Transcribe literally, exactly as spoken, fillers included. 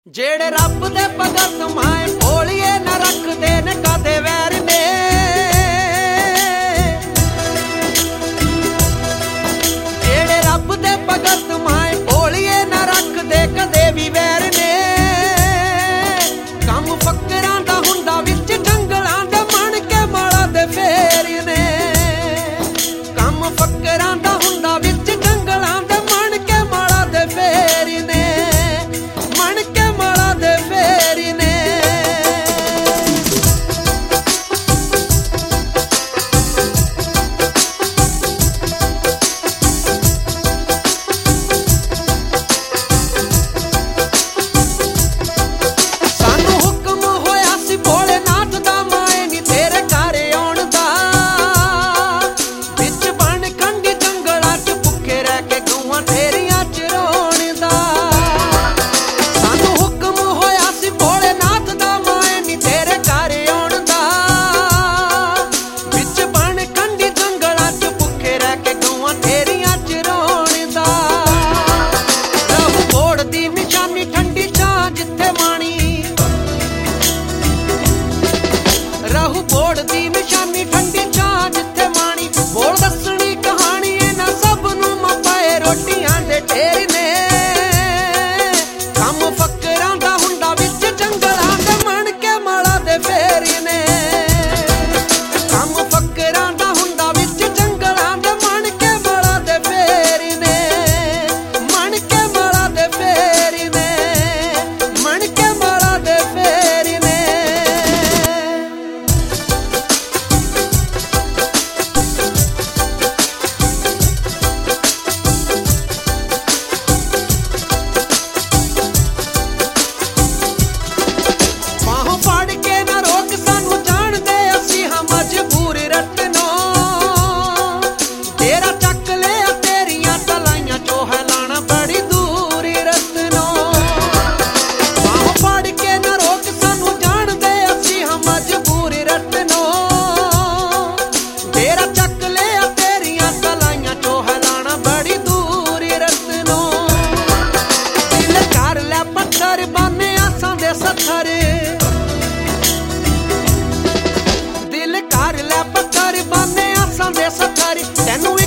ਜਿਹੜੇ ਰੱਬ ਦੇ ਭਗਤ ਮਾਏ ਭੋਲੀਏ ਨਾ ਰੱਖਦੇ ਨੇ ਕਦੇ ਵੈਰ ਨੇ। ਜਿਹੜੇ ਰੱਬ ਦੇ ਭਗਤ ਮਾਏ ਭੋਲੀਏ ਨਾ ਰੱਖਦੇ ਕਦੇ ਵੀ ਵੈਰ ਨੇ। ਕੰਮ ਫੱਕਰਾਂ ਦਾ ਹੁੰਦਾ ਵਿੱਚ ਜੰਗਲਾਂ ਦੇ ਮਣ ਕੇ ਮਾਲਾ ਦੇ ਫੇਰ ਨੇ। ਕੰਮ ਫੱਕਰਾਂ ਦਾ ਹੁੰਦਾ ਵਿੱਚ ਜੰਗਲਾਂ ਦੇ ਮਣ ਕੇ ਮਾਲਾ ਦੇ ਫੇਰ ਨੇ। ਰਹੂ ਬੋੜ ਦੀ ਨਿਸ਼ਾਨੀ ਠੰਡੀ ਚਾਹ ਜਿੱਥੇ ਮਾਣੀ। ਬੋਲ ਦੱਸਣੀ ਕਹਾਣੀ ਇਹਨਾਂ ਸਭ ਨੂੰ ਮਪਾਏ ਰੋਟੀਆਂ ਦੇ ਢੇਰ ਨੇ। ਕੰਮ ਫੱਕਰਾਂ ਦਾ ਹੁੰਦਾ ਵਿੱਚ ਜੰਗਲਾਂ ਦੇ ਮਣ ਕੇ ਮਾਲਾ ਦੇ ਫੇਰ ਨੇ। ਕੰਮ ਫੱਕਰਾਂ ਦਾ ਹੁੰਦਾ ਵਿੱਚ ਜੰਗਲਾਂ ਦੇ ਮਣ ਕੇ ਮਾਲਾ ਦੇ ਫੇਰ ਨੇ। ਮਣ ਕੇ ਮਾਲਾ ਦੇ ਫੇਰ ਨੇ। ਮਣ ਕੇ ਮਾਲਾ ਦੇ ਫੇਰ ਨੇ। ਦਿਲ ਕਰ ਲੈ ਪੱਥਰ ਬਾਨੇ ਆਸਾਂ ਦੇ ਸੱਥਰ ਤੈਨੂੰ